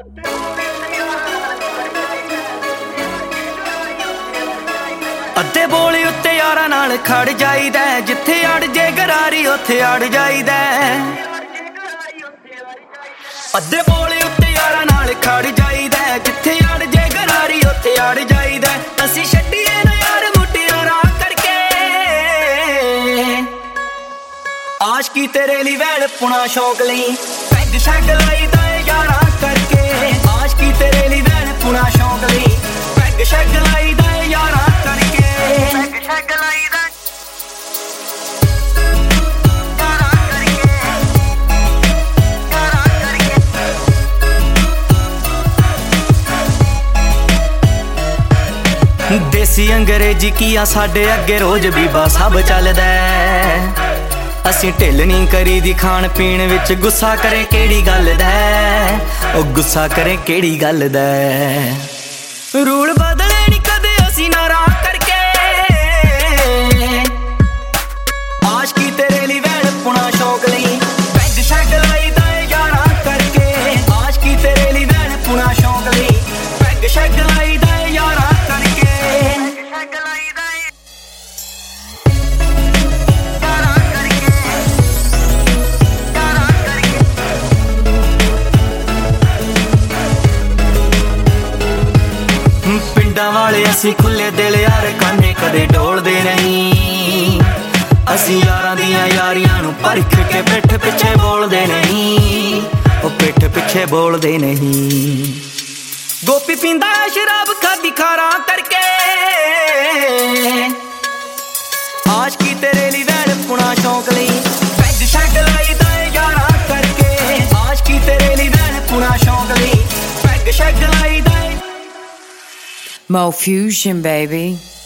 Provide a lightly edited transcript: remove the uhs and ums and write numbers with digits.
ਅੱਧੇ ਬੋਲ ਉੱਤੇ ਯਾਰਾਂ ਨਾਲ ਖੜ ਜਾਈਦਾ, ਜਿੱਥੇ ਅੜ ਜੇ ਗਰਾਰੀ ਉੱਥੇ ਅੜ ਜਾਈਦਾ। ਅੱਧੇ ਬੋਲ ਉੱਤੇ ਯਾਰਾਂ ਨਾਲ ਖੜ ਜਾਈਦਾ, ਜਿੱਥੇ ਅੜ ਜੇ ਗਰਾਰੀ ਉੱਥੇ ਅੜ ਜਾਈਦਾ। ਅਸੀਂ ਛੱਡੀਏ ਨਾ ਯਾਰ ਮੁਟਿਆਰਾਂ ਕਰਕੇ, ਆਸ਼ਕੀ ਤੇਰੇ ਲਈ ਵੈਲ ਪੁਣਾ ਸ਼ੌਕ ਲਈ ਪੈਗ ਸ਼ੈਗ ਲਾਈਦਾ ਯਾਰਾਂ ਕਰਕੇ। ਆਸ਼ਕੀ ਤੇਰੇ ਲਈ ਵੈਲ ਪੁਣਾ ਸ਼ੌਕ ਲਈ ਪੈਗ ਸ਼ੈਗ ਲਾਈਦਾ ਯਾਰਾਂ ਕਰਕੇ। ਪੈਗ ਸ਼ੈਗ ਲਾਈਦਾ ਦੇਸੀ ਅੰਗਰੇਜ਼ੀ ਕੀਆ ਸਾਡੇ ਅੱਗੇ ਰੋਜ਼ ਬੀਬਾ ਸਭ ਚੱਲਦਾ। ਅਸੀਂ ਢਿੱਲ ਨਹੀਂ ਕਰੀ ਦੀ ਖਾਣ ਪੀਣ ਵਿੱਚ, ਗੁੱਸਾ ਕਰੇ ਕਿਹੜੀ ਗੱਲ ਦਾ, ਉਹ ਗੁੱਸਾ ਕਰੇ ਕਿਹੜੀ ਗੱਲ ਦਾ। ਰੂਲ ਬਦਲੇ ਨਹੀਂ ਕਦੇ ਅਸੀਂ ਨਾਰਾਜ਼ ਕਰਕੇ, ਆਸ਼ਕੀ ਤੇਰੇ ਲਈ ਵੈਲ ਪੁਣਾ ਸ਼ੌਕ ਲਈ ਪੈਗ ਸ਼ੈਗ ਲਾਈਦਾ ਯਾਰਾਂ ਕਰਕੇ। ਆਸ਼ਕੀ ਤੇਰੇ ਲਈ ਵੈਲ ਪੁਣਾ ਸ਼ੌਕ ਲਈ ਪੈਗ ਸ਼ੈਗ ਲਾਈਦਾ ਯਾਰਾਂ ਕਰਕੇ। ਪਿੰਡਾਂ ਵਾਲੇ ਅਸੀਂ ਖੁੱਲੇ ਦਿਲ ਯਾਰ, ਕਾਨੇ ਕਦੇ ਡੋਲਦੇ ਨਹੀਂ। ਅਸੀਂ ਯਾਰਾਂ ਦੀਆਂ ਯਾਰੀਆਂ ਨੂੰ ਪਰਖ ਕੇ ਪਿੱਠ ਪਿੱਛੇ ਬੋਲਦੇ ਨਹੀਂ, ਉਹ ਪਿੱਠ ਪਿੱਛੇ ਬੋਲਦੇ ਨਹੀਂ। ਗੋਪੀ ਪੀਂਦਾ ਸ਼ਰਾਬ ਖਾਦੀ ਖਾਰਾਂ ਕਰਕੇ, ਆਸ਼ਕੀ ਤੇਰੇ ਲਈ ਵੈਲ ਪੁਣਾ ਸ਼ੌਕ ਲਈ ਪੈਗ ਸ਼ੈਗ ਲਾਈਦਾ ਯਾਰਾਂ ਕਰਕੇ। ਆਸ਼ਕੀ ਤੇਰੇ ਲਈ ਵੈਲ ਪੁਣਾ ਸ਼ੌਕ ਲਈ ਪੈਗ ਸ਼ੈਗ ਲਾਈਦਾ। Mo Fusion, baby.